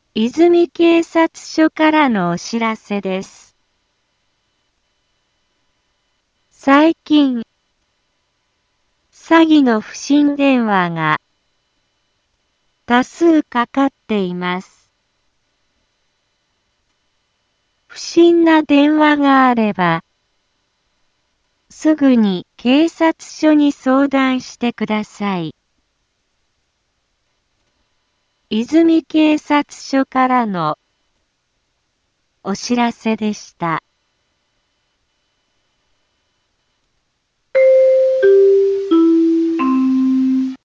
泉警察署からのお知らせです。最近、詐欺の不審電話が多数かかっています。不審な電話があれば、すぐに警察署に相談してください。泉警察署からのお知らせでした。